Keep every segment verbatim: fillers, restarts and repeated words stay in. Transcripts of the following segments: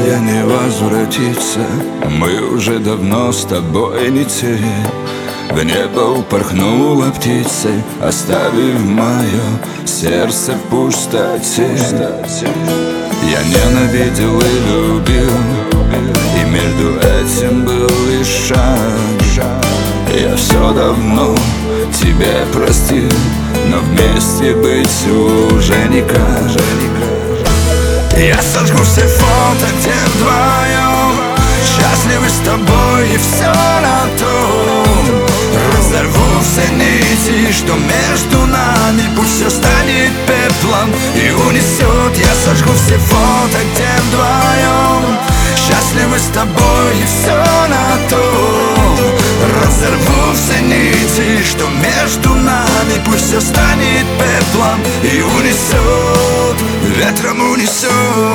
я не возвратиться. Мы уже давно с тобой не те. В небо упорхнула птица, оставив мое сердце в пустоте. Я ненавидел и любил, и между этим был лишь шаг. Я все давно тебе простил, но вместе быть уже никак. Я сожгу все фото, где вдвоем счастливы с тобой, и все на том. Разорву все нити, что между нами, пусть все станет пеплом и унесет. Я сожгу все фото, где вдвоем счастливы с тобой, и все на том. Разорву все нити, что между нами, пусть все станет пеплом и унесет, ветром унесет.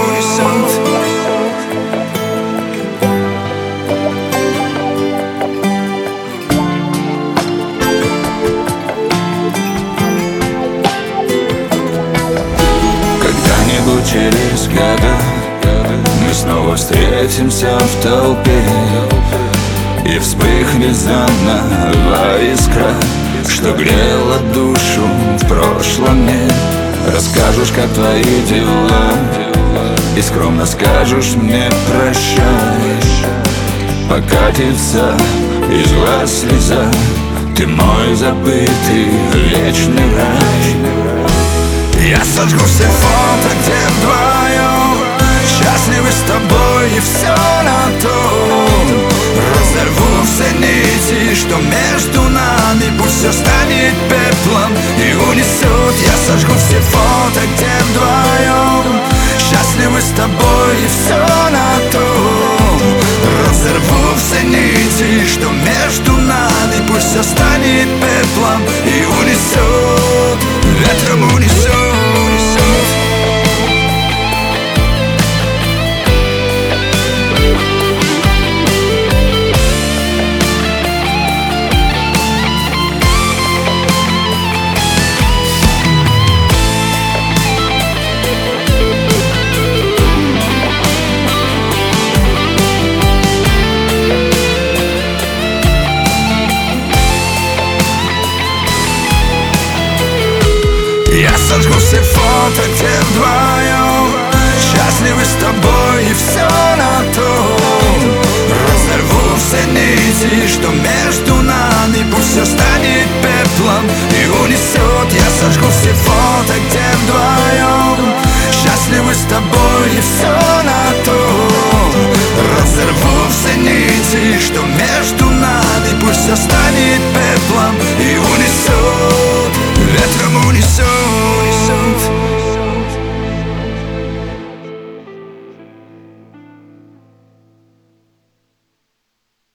Когда-нибудь через года мы снова встретимся в толпе, и вспыхнет заново искра, что грела душу в прошлом мне. Расскажешь, как твои дела, и скромно скажешь мне прощай. Покатится из глаз слеза, ты мой забытый вечный рай. Я сожгу все фото, где вдвоем